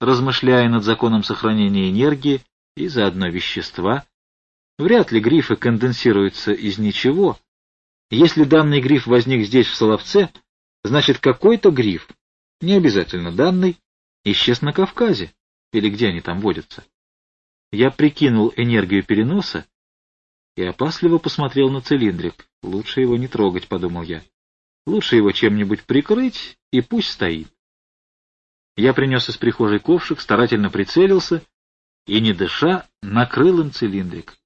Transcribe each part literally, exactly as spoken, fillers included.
размышляя над законом сохранения энергии и заодно вещества. Вряд ли грифы конденсируются из ничего. Если данный гриф возник здесь, в Соловце, значит, какой-то гриф, не обязательно данный, исчез на Кавказе, или где они там водятся. Я прикинул энергию переноса и опасливо посмотрел на цилиндрик. Лучше его не трогать, подумал я. Лучше его чем-нибудь прикрыть, и пусть стоит. Я принес из прихожей ковшик, старательно прицелился и, не дыша, накрыл им цилиндрик.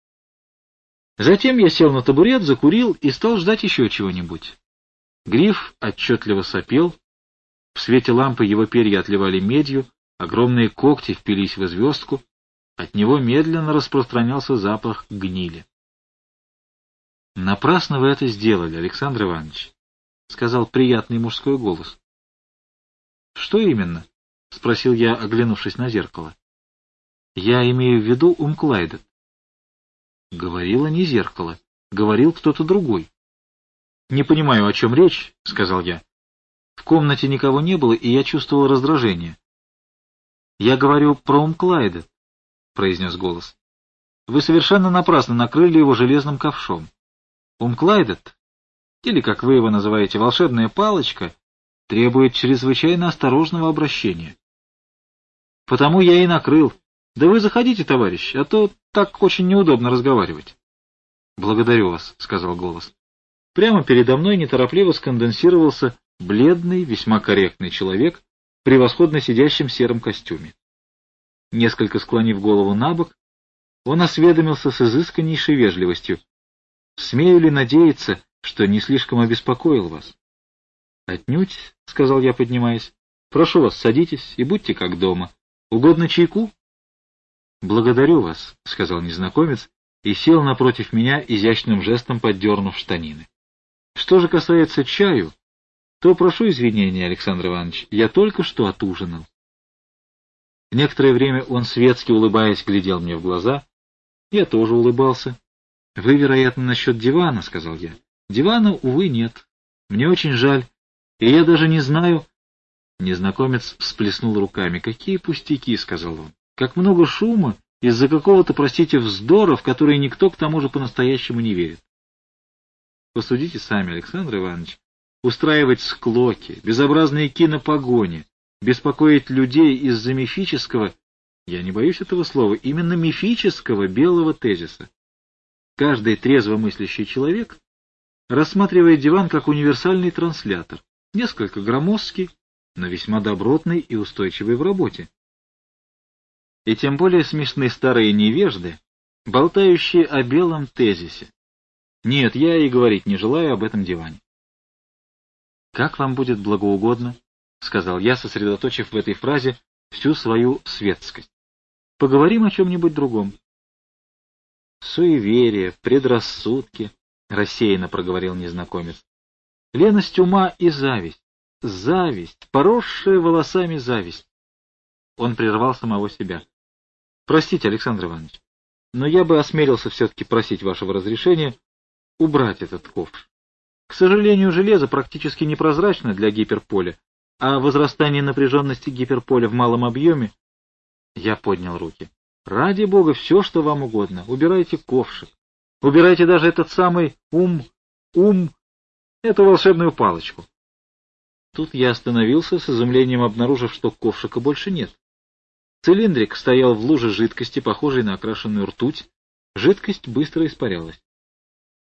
Затем я сел на табурет, закурил и стал ждать еще чего-нибудь. Гриф отчетливо сопел, в свете лампы его перья отливали медью, огромные когти впились в звездку, от него медленно распространялся запах гнили. — Напрасно вы это сделали, Александр Иванович, — сказал приятный мужской голос. — Что именно? — спросил я, оглянувшись на зеркало. — Я имею в виду Умклайдет. Говорило не зеркало, говорил кто-то другой. — Не понимаю, о чем речь, — сказал я. В комнате никого не было, и я чувствовал раздражение. — Я говорю про Умклайдет, — произнес голос. — Вы совершенно напрасно накрыли его железным ковшом. Умклайдет, или, как вы его называете, волшебная палочка, требует чрезвычайно осторожного обращения. Потому я и накрыл. Да вы заходите, товарищ, а то так очень неудобно разговаривать. — Благодарю вас, — сказал голос. Прямо передо мной неторопливо сконденсировался бледный, весьма корректный человек, превосходно сидящим в сером костюме. Несколько склонив голову набок, он осведомился с изысканнейшей вежливостью: — Смею ли надеяться, что не слишком обеспокоил вас? — Отнюдь, — сказал я, поднимаясь. — Прошу вас, садитесь и будьте как дома. Угодно чайку? — Благодарю вас, — сказал незнакомец и сел напротив меня, изящным жестом поддернув штанины. — Что же касается чаю, то прошу извинения, Александр Иванович, я только что отужинал. Некоторое время он, светски улыбаясь, глядел мне в глаза. Я тоже улыбался. — Вы, вероятно, насчет дивана, — сказал я. — Дивана, увы, нет. Мне очень жаль, и я даже не знаю... Незнакомец всплеснул руками. — Какие пустяки, — сказал он. — Как много шума из-за какого-то, простите, вздора, в который никто к тому же по-настоящему не верит. Посудите сами, Александр Иванович. Устраивать склоки, безобразные кинопогони, беспокоить людей из-за мифического, я не боюсь этого слова, именно мифического белого тезиса. Каждый трезво мыслящий человек рассматривает диван как универсальный транслятор, несколько громоздкий, но весьма добротный и устойчивый в работе. И тем более смешны старые невежды, болтающие о белом тезисе. Нет, я и говорить не желаю об этом диване. — Как вам будет благоугодно, — сказал я, сосредоточив в этой фразе всю свою светскость. — Поговорим о чем-нибудь другом. — Суеверие, предрассудки, — рассеянно проговорил незнакомец. — Леность ума и зависть. Зависть, поросшая волосами зависть. Он прервал самого себя. — Простите, Александр Иванович, но я бы осмелился все-таки просить вашего разрешения убрать этот ковш. К сожалению, железо практически непрозрачно для гиперполя, а возрастание напряженности гиперполя в малом объеме... Я поднял руки. Ради бога, все, что вам угодно. Убирайте ковшик. Убирайте даже этот самый ум, ум, эту волшебную палочку. Тут я остановился, с изумлением обнаружив, что ковшика больше нет. Цилиндрик стоял в луже жидкости, похожей на окрашенную ртуть. Жидкость быстро испарялась.